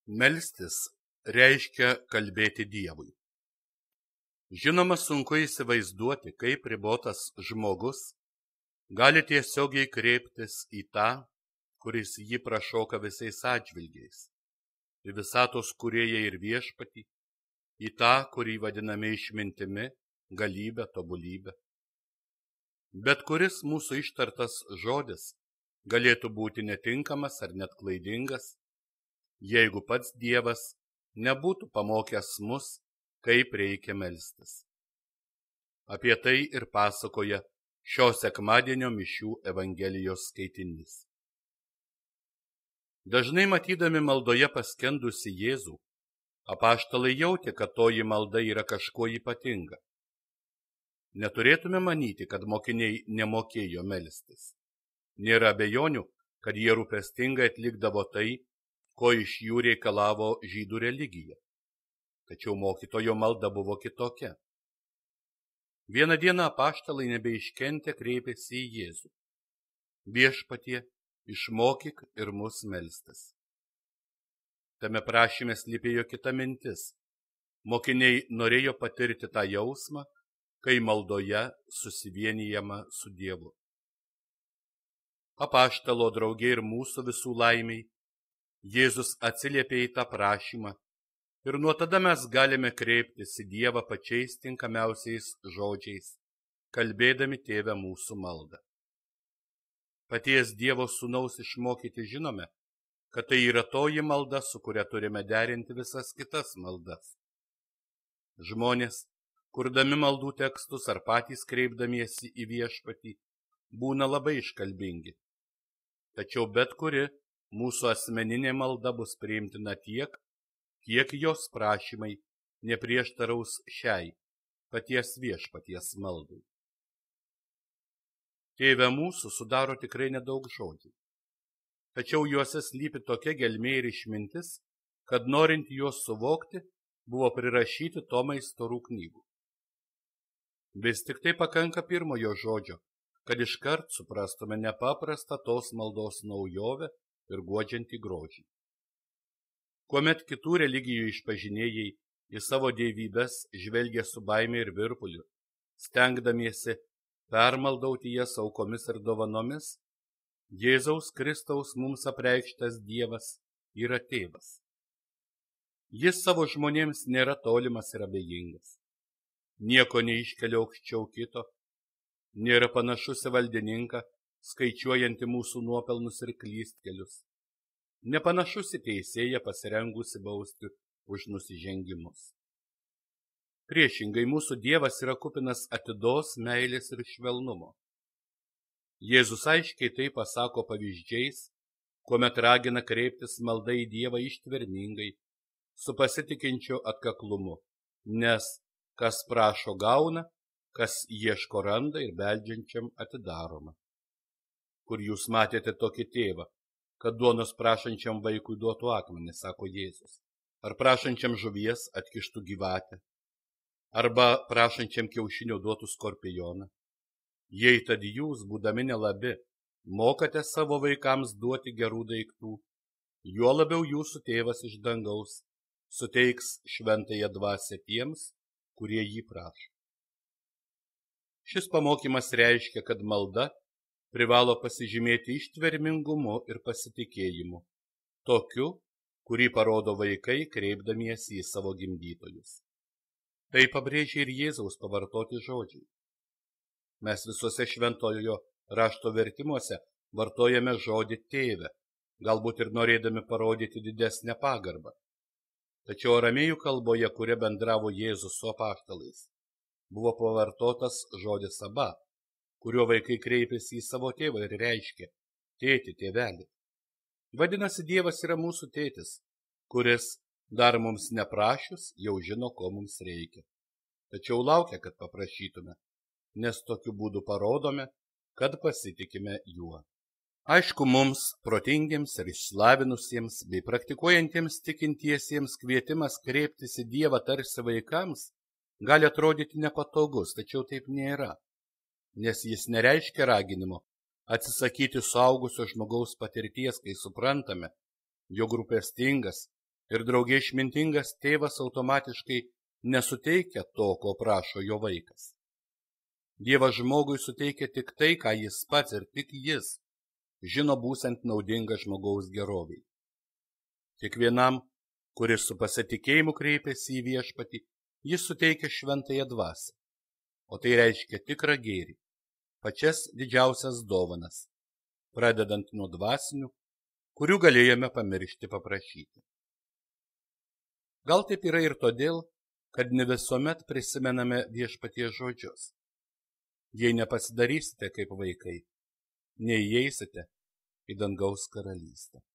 Melstis reiškia kalbėti Dievui. Žinoma, sunku įsivaizduoti, kaip ribotas žmogus gali tiesiogiai kreiptis į tą, kuris jį prašoka visais atžvilgiais, į visatos kūrėją ir viešpatį, į tą, kurį vadiname išmintimi, galybę, tobulybę. Bet kuris mūsų ištartas žodis galėtų būti netinkamas ar net klaidingas, jeigu pats Dievas nebūtų pamokęs mus, kaip reikia melstis. Apie tai ir pasakoja šio sekmadienio mišių Evangelijos skaitinys. Dažnai matydami maldoje paskendusi Jėzų, apaštalai jautė, kad toji malda yra kažkuo ypatinga. Neturėtume manyti, kad mokiniai nemokėjo melstis. Nėra abejonių, kad jie rūpestingai atlikdavo tai, ko iš jų reikalavo žydų religija. Tačiau mokytojo malda buvo kitokia. Vieną dieną apaštalai nebeiškentę kreipėsi į Jėzų. Viešpatie, išmokyk ir mus melstis. Tame prašyme slypėjo kita mintis. Mokiniai norėjo patirti tą jausmą, kai maldoje susivienijama su Dievu. Apaštalo draugė ir mūsų visų laimiai, Jėzus atsiliepė į tą prašymą ir nuo tada mes galime kreiptis į Dievą pačiais tinkamiausiais žodžiais, kalbėdami Tėve mūsų maldą. Paties Dievo sūnaus išmokyti žinome, kad tai yra toji malda, su kuria turime derinti visas kitas maldas. Žmonės, kurdami maldų tekstus ar patys kreipdamiesi į viešpatį, būna labai iškalbingi. Tačiau bet kuri mūsų asmeninė malda bus priimtina tiek, kiek jos prašymai neprieštaraus šiai paties viešpaties maldai. Tėve mūsų sudaro tikrai nedaug žodžių, tačiau juose slypi tokia gelmė ir išmintis, kad norint juos suvokti, buvo prirašyti tomai storų knygų. Vis tik tai pakanka pirmojo žodžio, kad iškart suprastume nepaprastą tos maldos naujovę ir guodžiantį grožį. Kuomet kitų religijų išpažinėjai į savo dievybes žvelgia su baime ir virpuliu, stengdamiesi permaldauti jas aukomis ir dovanomis, Jėzaus Kristaus mums apreikštas Dievas yra tėvas. Jis savo žmonėms nėra tolimas ir abejingas. Nieko neiškelia aukščiau kito, nėra panašus į valdininką, skaičiuojantį mūsų nuopelnus ir klystkelius. Nepanašus į teisėją pasirengusi bausti už nusižengimus. Priešingai, mūsų Dievas yra kupinas atidos, meilės ir švelnumo. Jėzus aiškiai tai pasako pavyzdžiais, kuomet ragina kreiptis malda į Dievą ištvermingai, su pasitikinčiu atkaklumu, nes kas prašo gauna, kas ieško randa ir beldžiančiam atidaroma. Kur jūs matėte tokį tėvą, kad duonos prašančiam vaikui duotų akmenį, sako Jėzus, ar prašančiam žuvies atkištų gyvatę, arba prašančiam kiaušinio duotų skorpioną. Jei tad jūs, būdami nelabi, mokate savo vaikams duoti gerų daiktų, juo labiau jūsų tėvas iš dangaus suteiks šventąją dvasią tiems, kurie jį prašo. Šis pamokymas reiškia, kad malda privalo pasižymėti ištvermingumu ir pasitikėjimu, tokiu, kurį parodo vaikai, kreipdamiesi į savo gimdytojus. Tai pabrėžia ir Jėzaus pavartoti žodžiai. Mes visuose šventojo rašto vertimuose vartojame žodį tėve, galbūt ir norėdami parodyti didesnę pagarbą. Tačiau aramėjų kalboje, kuria bendravo Jėzus su apaštalais, buvo pavartotas žodis aba, kuriuo vaikai kreipėsi į savo tėvą ir reiškia tėti, tėvelį. Vadinasi, Dievas yra mūsų tėtis, kuris dar mums neprašius jau žino, ko mums reikia. Tačiau laukia, kad paprašytume, nes tokiu būdu parodome, kad pasitikime juo. Aišku, mums, protingiems ir išsilavinusiems bei praktikuojantiems tikintiesiems kvietimas kreiptis į Dievą tarsi vaikams gali atrodyti nepatogus, tačiau taip nėra, nes jis nereiškia raginimo atsisakyti suaugusio žmogaus patirties, kai suprantame, jog rūpestingas Ir drauge išmintingas tėvas automatiškai nesuteikia to, ko prašo jo vaikas. Dievas žmogui suteikia tik tai, ką jis pats ir tik jis žino būsant naudinga žmogaus geroviai. Kiekvienam, kuris su pasitikėjimu kreipiasi į viešpatį, jis suteikia šventąją dvasią, o tai reiškia tikrą gėrį, pačias didžiausias dovanas, pradedant nuo dvasinių, kurių galėjome pamiršti paprašyti. Gal taip yra ir todėl, kad ne visuomet prisimename viešpaties žodžius. Jei nepasidarysite kaip vaikai, neįeisite į dangaus karalystę.